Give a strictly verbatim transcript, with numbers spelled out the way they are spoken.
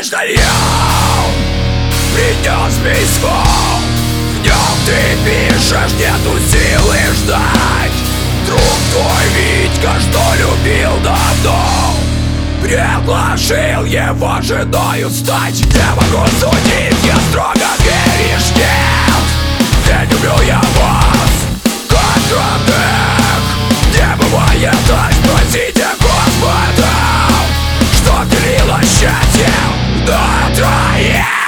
почтальон принес письмо. В нем ты пишешь, нету силы ждать. Друг твой Витька, что любил давно, предложил его женою стать. Не могу судить, я строго веришь, нет. Не люблю я вас, как родных. Не бывает, так спросите Господа, что делило счастье на троих.